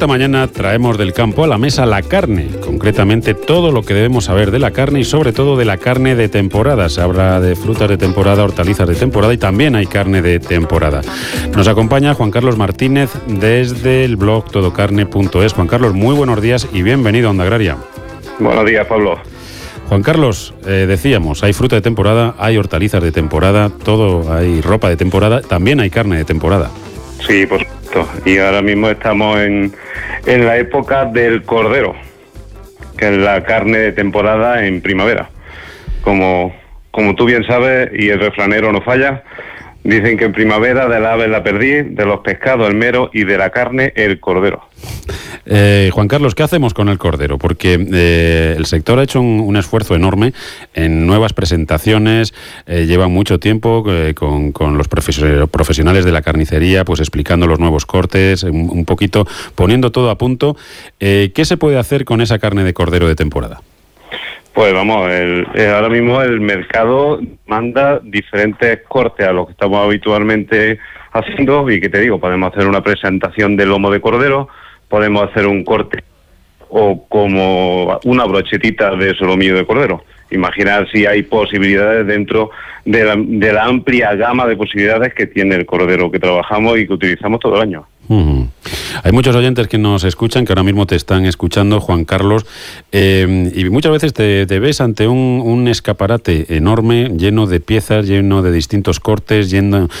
Esta mañana traemos del campo a la mesa la carne, concretamente todo lo que debemos saber de la carne y sobre todo de la carne de temporada. Se habla de frutas de temporada, hortalizas de temporada y también hay carne de temporada. Nos acompaña Juan Carlos Martínez desde el blog todocarne.es. Juan Carlos, muy buenos días y bienvenido a Onda Agraria. Buenos días, Pablo. Juan Carlos, decíamos, hay fruta de temporada, hay hortalizas de temporada, todo, hay ropa de temporada, también hay carne de temporada. Sí, por supuesto. Y ahora mismo estamos en la época del cordero, que es la carne de temporada en primavera. Como tú bien sabes, y el refranero no falla, dicen que en primavera de la ave la perdiz, de los pescados el mero y de la carne el cordero. Juan Carlos, ¿qué hacemos con el cordero? Porque el sector ha hecho un esfuerzo enorme en nuevas presentaciones, lleva mucho tiempo con los profesionales de la carnicería, pues explicando los nuevos cortes, un poquito poniendo todo a punto. ¿Qué se puede hacer con esa carne de cordero de temporada? Pues vamos, ahora mismo el mercado manda diferentes cortes a lo que estamos habitualmente haciendo y que te digo, podemos hacer una presentación de lomo de cordero, podemos hacer un corte o como una brochetita de solomillo de cordero. Imaginar si hay posibilidades dentro de la amplia gama de posibilidades que tiene el cordero que trabajamos y que utilizamos todo el año. Hay muchos oyentes que nos escuchan, que ahora mismo te están escuchando, Juan Carlos, y muchas veces te ves ante un escaparate enorme, lleno de piezas, lleno de distintos cortes,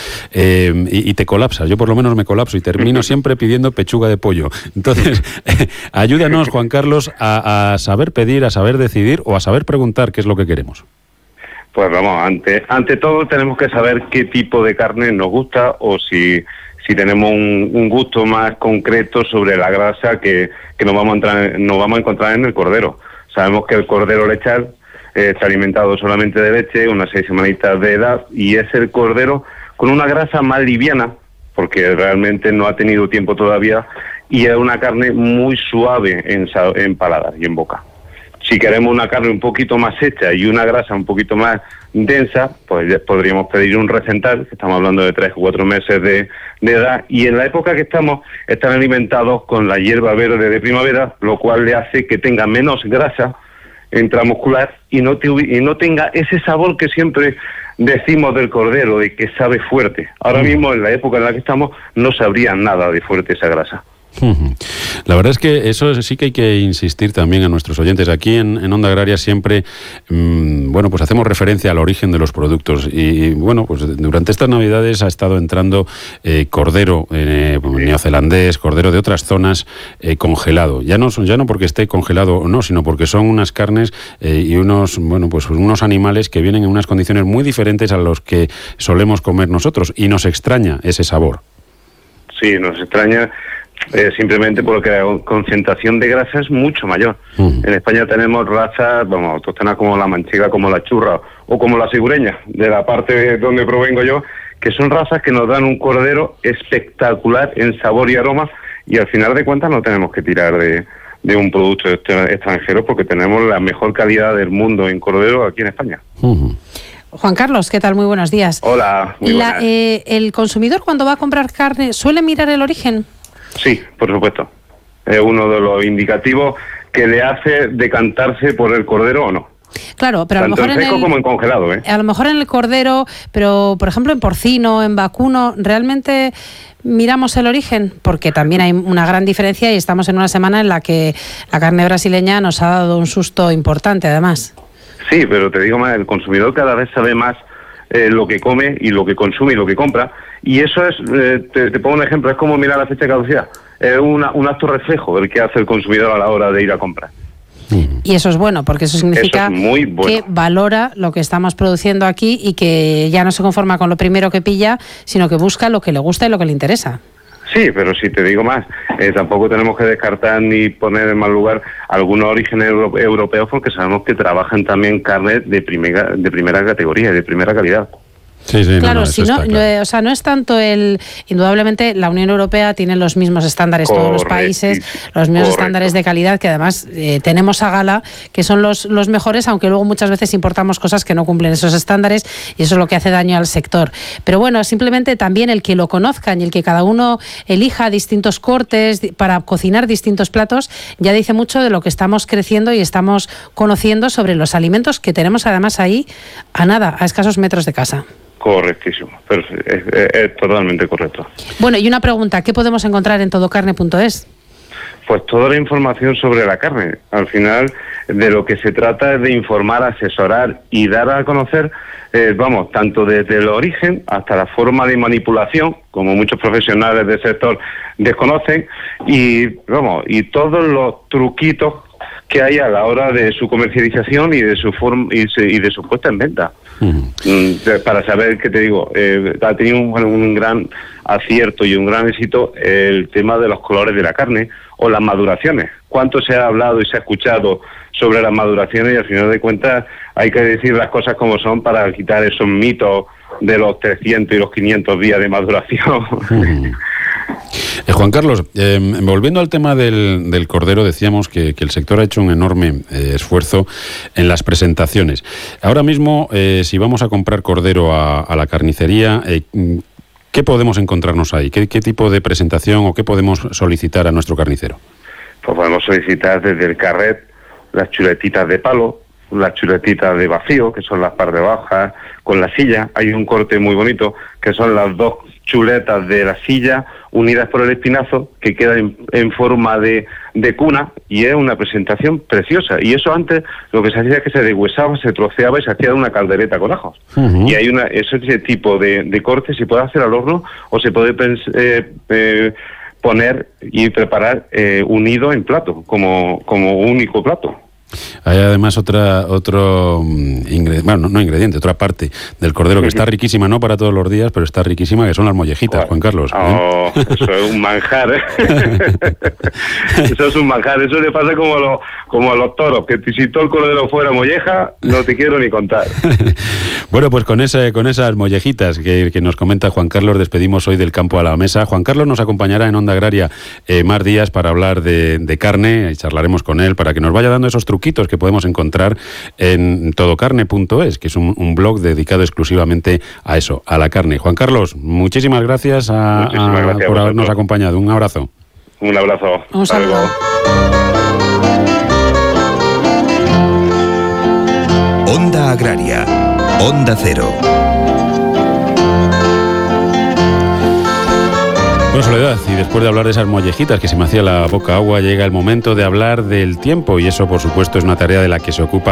y te colapsas. Yo por lo menos me colapso y termino siempre pidiendo pechuga de pollo. Entonces, ayúdanos, Juan Carlos, a saber pedir, a saber decidir o a saber preguntar qué es lo que queremos. Pues vamos, ante todo tenemos que saber qué tipo de carne nos gusta o si tenemos un gusto más concreto sobre la grasa que nos vamos a encontrar en el cordero. Sabemos que el cordero lechal está alimentado solamente de leche, unas 6 semanitas de edad, y es el cordero con una grasa más liviana, porque realmente no ha tenido tiempo todavía, y es una carne muy suave en paladar y en boca. Si queremos una carne un poquito más hecha y una grasa un poquito más densa, pues podríamos pedir un recental, que estamos hablando de 3 o 4 meses de edad, y en la época que están alimentados con la hierba verde de primavera, lo cual le hace que tenga menos grasa intramuscular y no tenga ese sabor que siempre decimos del cordero, de que sabe fuerte. Ahora mismo, en la época en la que estamos, no sabría nada de fuerte esa grasa. La verdad es que eso sí que hay que insistir también a nuestros oyentes. Aquí en Onda Agraria siempre, pues hacemos referencia al origen de los productos y pues durante estas Navidades ha estado entrando cordero neozelandés, cordero de otras zonas congelado. Ya no porque esté congelado o no, sino porque son unas carnes y unos animales que vienen en unas condiciones muy diferentes a los que solemos comer nosotros y nos extraña ese sabor. Sí, nos extraña. Simplemente porque la concentración de grasa es mucho mayor. En España tenemos razas, autóctonas como la manchega, como la churra o como la sigureña, de la parte donde provengo yo, que son razas que nos dan un cordero espectacular en sabor y aroma, y al final de cuentas no tenemos que tirar de un producto extranjero porque tenemos la mejor calidad del mundo en cordero aquí en España. Juan Carlos, ¿qué tal? Muy buenos días. Hola, muy buenas. ¿El consumidor cuando va a comprar carne suele mirar el origen? Sí, por supuesto. Es uno de los indicativos que le hace decantarse por el cordero o no. Claro, pero tanto a lo mejor en seco como en congelado, A lo mejor en el cordero, pero por ejemplo en porcino, en vacuno, ¿realmente miramos el origen? Porque también hay una gran diferencia y estamos en una semana en la que la carne brasileña nos ha dado un susto importante, además. Sí, pero te digo más, el consumidor cada vez sabe más lo que come y lo que consume y lo que compra. Y eso es, te pongo un ejemplo, es como mirar la fecha de caducidad. Es un acto reflejo del que hace el consumidor a la hora de ir a comprar. Y eso es bueno, porque eso significa que valora lo que estamos produciendo aquí y que ya no se conforma con lo primero que pilla, sino que busca lo que le gusta y lo que le interesa. Sí, pero si te digo más, tampoco tenemos que descartar ni poner en mal lugar algunos orígenes europeos, porque sabemos que trabajan también carne de primera categoría, de primera calidad. Sí, claro, si no, o sea, no es tanto indudablemente la Unión Europea tiene los mismos estándares, todos los países, los mismos estándares de calidad, que además tenemos a gala, que son los mejores, aunque luego muchas veces importamos cosas que no cumplen esos estándares, y eso es lo que hace daño al sector. Pero bueno, simplemente también el que lo conozcan y el que cada uno elija distintos cortes para cocinar distintos platos, ya dice mucho de lo que estamos creciendo y estamos conociendo sobre los alimentos que tenemos además ahí a escasos metros de casa. Correctísimo, pero es totalmente correcto. Bueno, y una pregunta, ¿qué podemos encontrar en todocarne.es? Pues toda la información sobre la carne. Al final, de lo que se trata es de informar, asesorar y dar a conocer, tanto desde el origen hasta la forma de manipulación, como muchos profesionales del sector desconocen, y todos los truquitos que hay a la hora de su comercialización y de su forma y de su puesta en venta. Para saber, ¿qué te digo? Ha tenido un gran acierto y un gran éxito el tema de los colores de la carne o las maduraciones. ¿Cuánto se ha hablado y se ha escuchado sobre las maduraciones? Y al final de cuentas hay que decir las cosas como son para quitar esos mitos de los 300 y los 500 días de maduración. Juan Carlos, volviendo al tema del cordero, decíamos que el sector ha hecho un enorme esfuerzo en las presentaciones. Ahora mismo, si vamos a comprar cordero a la carnicería, ¿qué podemos encontrarnos ahí? ¿Qué tipo de presentación o qué podemos solicitar a nuestro carnicero? Pues podemos solicitar desde el carret las chuletitas de palo, las chuletitas de vacío, que son las parte bajas, con la silla. Hay un corte muy bonito, que son las dos chuletas de la silla unidas por el espinazo, que queda en forma de cuna, y es una presentación preciosa. Y eso antes lo que se hacía es que se deshuesaba, se troceaba y se hacía una caldereta con ajos. Y hay ese tipo de corte se puede hacer al horno o se puede poner y preparar unido en plato, como único plato. Hay además otro ingrediente, otra parte del cordero que está riquísima, no para todos los días, pero está riquísima, que son las mollejitas, Juan Carlos. Eso es un manjar, Eso es un manjar. Eso le pasa como a los toros, que si todo el cordero fuera molleja, no te quiero ni contar. Bueno, pues con esas mollejitas que nos comenta Juan Carlos, despedimos hoy del campo a la mesa. Juan Carlos nos acompañará en Onda Agraria más días para hablar de carne, y charlaremos con él para que nos vaya dando esos truquitos que podemos encontrar en todocarne.es, que es un blog dedicado exclusivamente a eso, a la carne. Juan Carlos, muchísimas gracias, por habernos acompañado. Un abrazo. Un abrazo. Un saludo. Onda Agraria, Onda Cero. Bueno, Soledad, y después de hablar de esas mollejitas que se me hacía la boca agua, llega el momento de hablar del tiempo, y eso por supuesto es una tarea de la que se ocupa